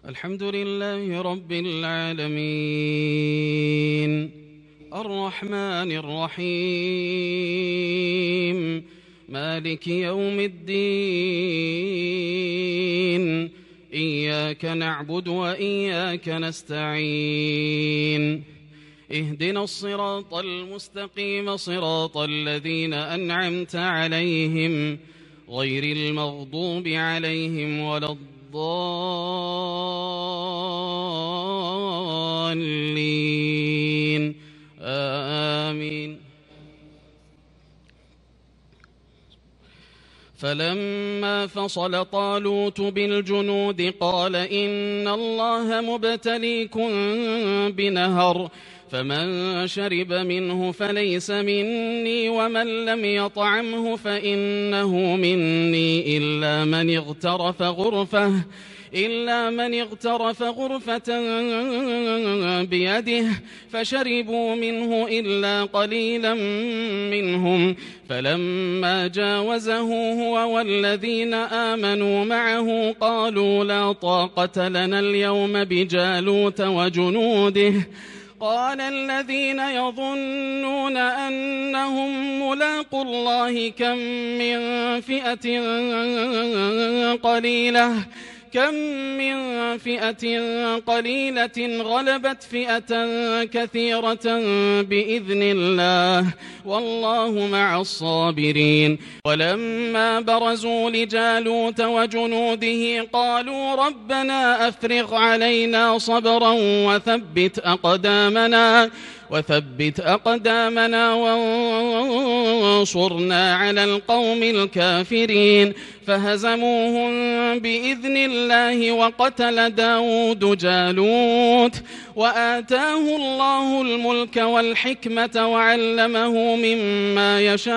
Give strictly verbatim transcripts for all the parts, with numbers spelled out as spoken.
الحمد لله رب العالمين الرحمن الرحيم مالك يوم الدين إياك نعبد وإياك نستعين اهدنا الصراط المستقيم صراط الذين أنعمت عليهم غير المغضوب عليهم ولا الضالين آمين. فلما فصل طالوت بالجنود قال إن الله مبتليكم بنهر فمن شرب منه فليس مني ومن لم يطعمه فإنه مني إلا من اغترف غرفة إلا من اغترف غرفة بيده فشربوا منه إلا قليلا منهم فلما جاوزه هو والذين آمنوا معه قالوا لا طاقة لنا اليوم بجالوت وجنوده قال الذين يظنون أنهم ملاقوا الله كم من فئة قليلة كم من فئة قليلة غلبت فئة كثيرة بإذن الله والله مع الصابرين. ولما برزوا لجالوت وجنوده قالوا ربنا أفرغ علينا صبرا وثبت أقدامنا وثبت أقدامنا وانصرنا على القوم الكافرين فهزموهم بإذن الله وقتل داود جالوت وآتاه الله الملك والحكمة وعلمه مما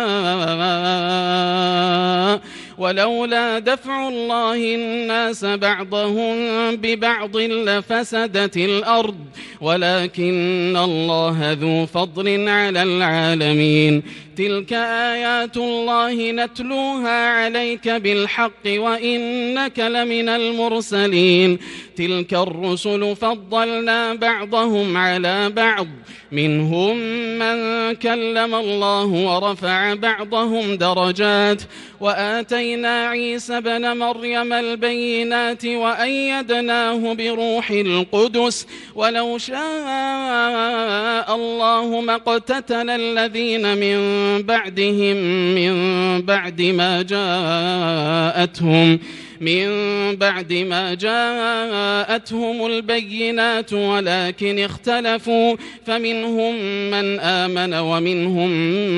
يشاء ولولا دفع الله الناس بعضهم ببعض لفسدت الأرض ولكن الله ذو فضل على العالمين. تلك آيات الله نتلوها عليك بالحق وإنك لمن المرسلين. تلك الرسل فضلنا بعضهم على بعض منهم من كلم الله ورفع بعضهم درجات وآتينا عيسى ابن مريم البينات وأيدناه بروح القدس ولو شاء الله ما اقتتل الذين من بعدهم من بعد ما جاءتهم من بعد ما جاءتهم البينات ولكن اختلفوا فمنهم من آمن ومنهم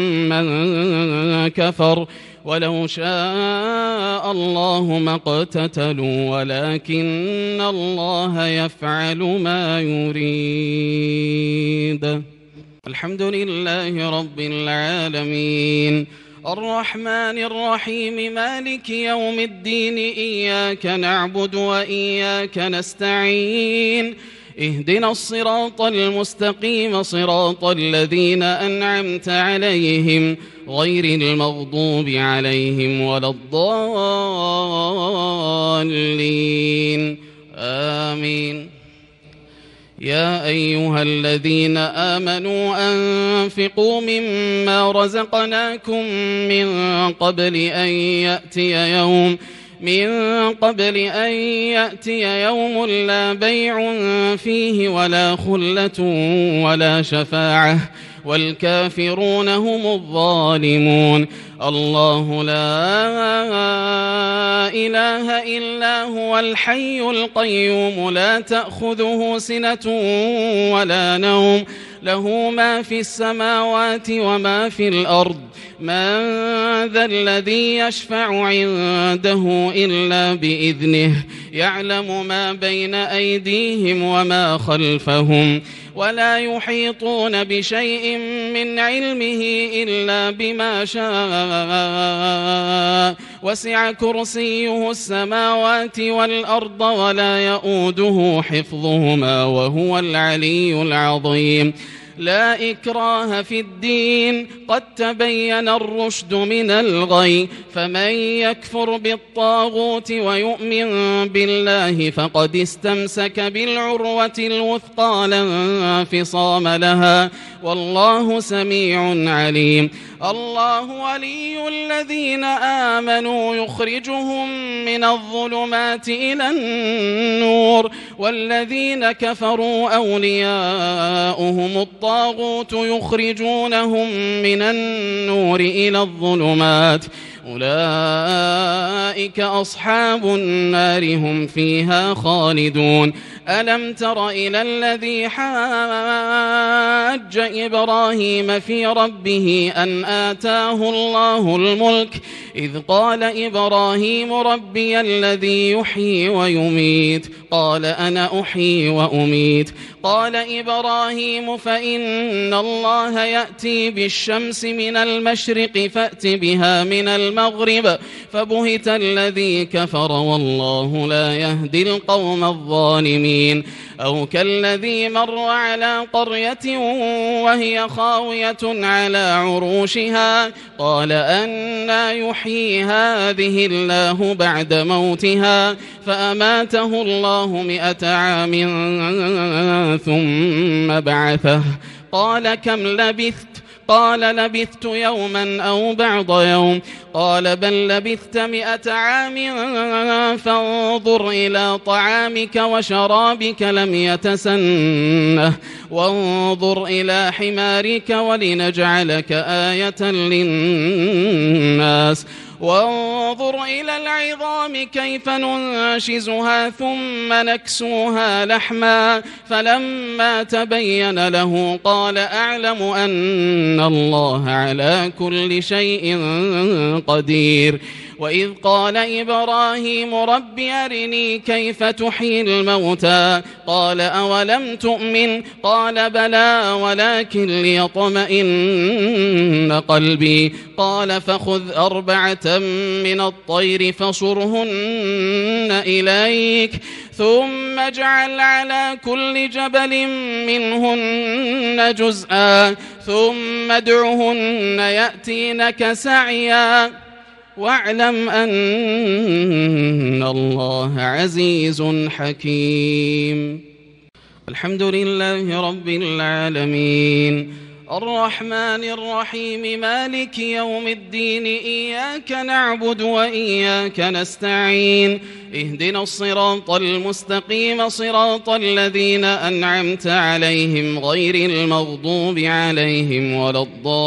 من كفر ولو شاء الله ما اقتتلوا ولكن الله يفعل ما يريد. الحمد لله رب العالمين الرحمن الرحيم مالك يوم الدين إياك نعبد وإياك نستعين اهدنا الصراط المستقيم صراط الذين أنعمت عليهم غير المغضوب عليهم ولا الضالين آمين. يا أيها الذين آمنوا أنفقوا مما رزقناكم من قبل أن يأتي يوم من قبل أن يأتي يوم لا بيع فيه ولا خلة ولا شفاعة والكافرون هم الظالمون. الله لا إله إلا هو الحي القيوم لا تأخذه سنة ولا نوم له ما في السماوات وما في الأرض من ذا الذي يشفع عنده إلا بإذنه يعلم ما بين أيديهم وما خلفهم ولا يحيطون بشيء من علمه إلا بما شاء وسع كرسيه السماوات والأرض ولا يؤوده حفظهما وهو العلي العظيم. لا إكراه في الدين قد تبين الرشد من الغي فمن يكفر بالطاغوت ويؤمن بالله فقد استمسك بالعروة الوثقى لا انفصام لها والله سميع عليم الله ولي الذين آمنوا يخرجهم من الظلمات إلى النور والذين كفروا أولياؤهم الطاغوت يخرجونهم من النور إلى الظلمات أولئك أصحاب النار هم فيها خالدون ألم تر إلى الذي حاج إبراهيم في ربه أن آتاه الله الملك إذ قال إبراهيم ربي الذي يحيي ويميت قال أنا أحيي وأميت قال إبراهيم فإن الله يأتي بالشمس من المشرق فأت بها من المغرب فبهت الذي كفر والله لا يهدي القوم الظالمين أو كالذي مر على قرية وهي خاوية على عروشها قال أنى يحيي هذه الله بعد موتها فأماته الله مئة عام ثم بعثه قال كم لبثت قال لبثت يوما أو بعض يوم قال بل لبثت مئة عام فانظر إلى طعامك وشرابك لم يتسنه وانظر إلى حمارك ولنجعلك آية للناس وانظر إلى العظام كيف ننشزها ثم نكسوها لحما فلما تبين له قال أعلم أن الله على كل شيء قدير وإذ قال إبراهيم رب أرني كيف تحيي الموتى قال أولم تؤمن قال بلى ولكن ليطمئن قلبي قال فخذ أربعة من الطير فصرهن إليك ثم اجعل على كل جبل منهن جزءا ثم ادعهن يأتينك سعيا واعلم أن الله عزيز حكيم الحمد لله رب العالمين الرحمن الرحيم مالك يوم الدين إياك نعبد وإياك نستعين اهدنا الصراط المستقيم صراط الذين أنعمت عليهم غير المغضوب عليهم ولا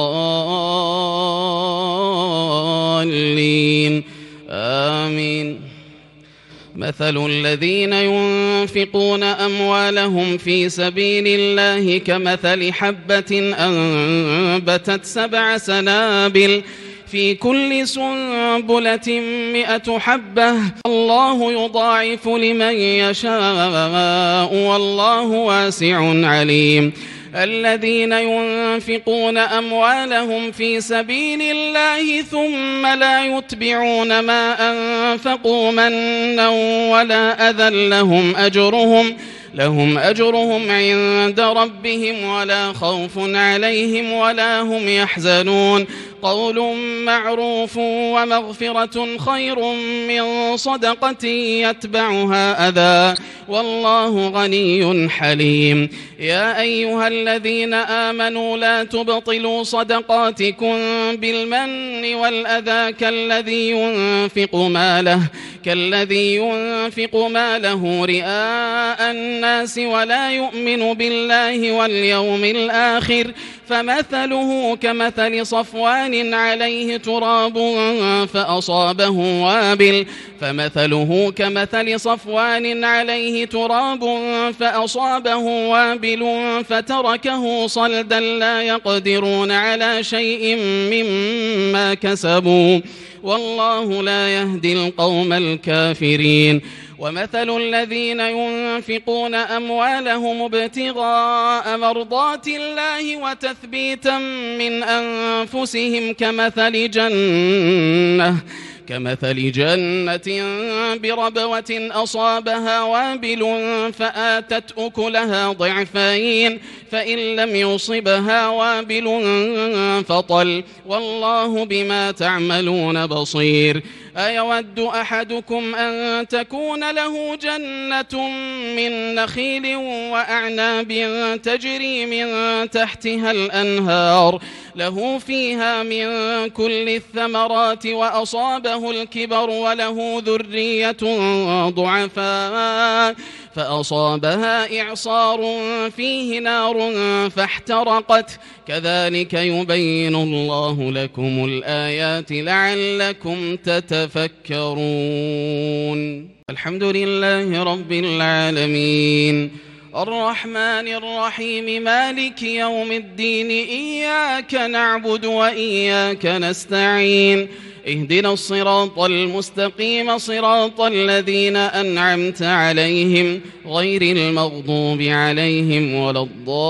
الضالين آمين مثل الذين ينفقون أموالهم في سبيل الله كمثل حبة أنبتت سبع سنابل في كل سنبلة مئة حبة الله يضاعف لمن يشاء والله واسع عليم الذين ينفقون أموالهم في سبيل الله ثم لا يتبعون ما أنفقوا منا ولا أذى لهم أجرهم لهم أجرهم عند ربهم ولا خوف عليهم ولا هم يحزنون قول معروف ومغفرة خير من صدقة يتبعها أذى والله غني حليم يا أيها الذين آمنوا لا تبطلوا صدقاتكم بالمن والأذى كالذي ينفق ماله كالذي ينفق ماله رئاء الناس ولا يؤمن بالله واليوم الآخر فمثله كمثل صفوان عليه تراب فأصابه وابل فمثله كمثل صفوان عليه تراب فأصابه وابل فتركه صلدا لا يقدرون على شيء مما كسبوا والله لا يهدي القوم الكافرين ومثل الذين ينفقون أموالهم ابتغاء مرضات الله وتثبيتا من أنفسهم كمثل جنة كمثل جنة بربوة أصابها وابل فآتت أكلها ضعفين فإن لم يصبها وابل فطل والله بما تعملون بصير أيود أحدكم أن تكون له جنة من نخيل وأعناب تجري من تحتها الأنهار له فيها من كل الثمرات وأصابه الكبر وله ذرية ضعفاء فأصابها إعصار فيه نار فاحترقت كذلك يبين الله لكم الآيات لعلكم تتفكرون. الحمد لله رب العالمين الرحمن الرحيم مالك يوم الدين إياك نعبد وإياك نستعين اهدنا الصراط المستقيم صراط الذين أنعمت عليهم غير المغضوب عليهم ولا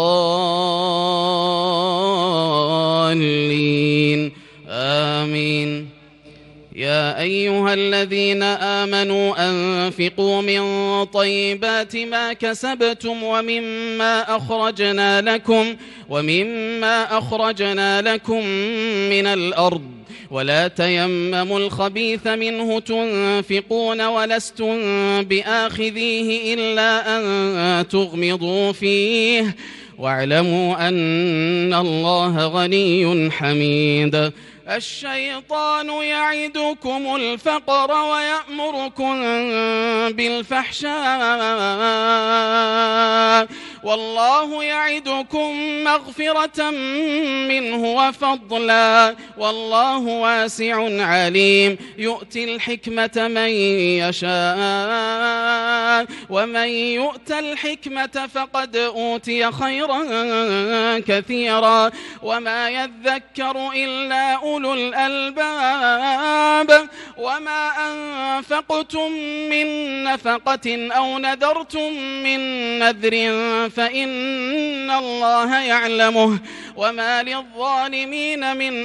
الضالين آمين. يا أيها الذين آمنوا أنفقوا من طيبات ما كسبتم ومما أخرجنا لكم ومما أخرجنا لكم من الأرض ولا تيمموا الخبيث منه تنفقون ولستم بآخذيه إلا أن تغمضوا فيه واعلموا أن الله غني حميد. الشيطان يعدكم الفقر ويأمركم بالفحشاء والله يعدكم مغفرة منه وفضلا والله واسع عليم يؤتي الحكمة من يشاء ومن يؤت الحكمة فقد أوتي خيرا كثيرا وما يذكر إلا أولو الألباب. وما أنفقتم من نفقة أو نذرتم من نذر فإن الله يعلمه وما للظالمين من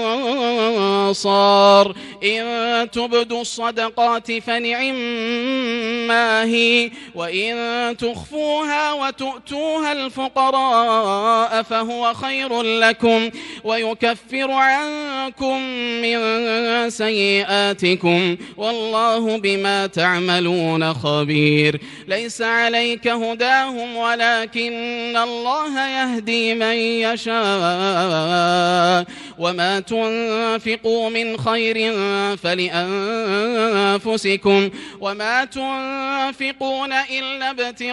أنصار. إن تبدوا الصدقات فنعما هي وإن تخفوها وتؤتوها الفقراء فهو خير لكم ويكفر عنكم من سيئاتكم والله بما تعملون خبير. ليس عليك هداهم ولكن الله يهدي من يشاء وما تنفقوا من خير فلأنفسكم وما تنفقون إلا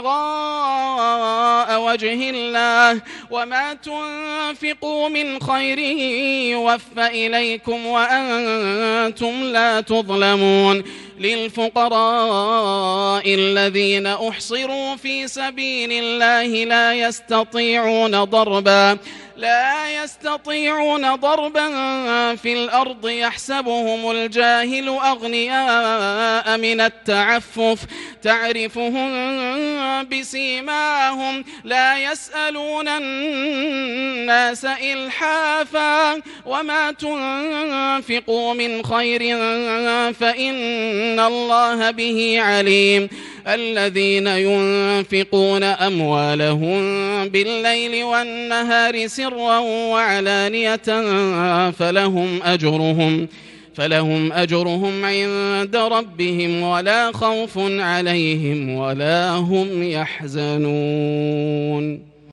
ابتغاء وجه الله وما تنفقوا من خير يوفى إليكم وأنتم لا تظلمون. للفقراء الذين أحصروا في سبيل الله لا يستطيعون ضربا لا يستطيعون ضربا في الأرض يحسبهم الجاهل أغنياء من التعفف تعرفهم بسيماهم لا يسألون الناس إلحافا وما تنفقوا من خير فإن الله به عليم. الذين ينفقون أموالهم بالليل والنهار سرا وعلانية فلهم أجرهم فلهم أجرهم عند ربهم ولا خوف عليهم ولا هم يحزنون.